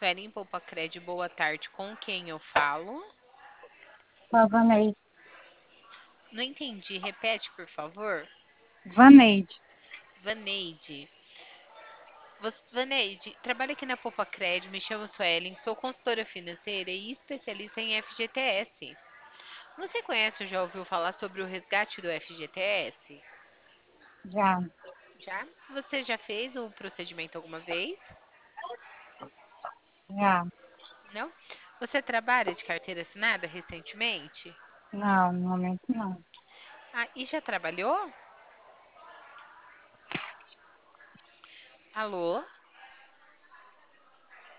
Suelen Poupacred, boa tarde. Com quem eu falo? Vaneide. Não entendi. Repete, por favor. Vaneide. Vaneide. Vaneide, trabalho aqui na Poupacred, me chamo Suelen, sou consultora financeira e especialista em FGTS. Você conhece ou já ouviu falar sobre o resgate do FGTS? Já, Já? Você já fez o procedimento alguma vez? já. Não? Você trabalha de carteira assinada recentemente? Não, no momento não. Ah, e já trabalhou? Alô?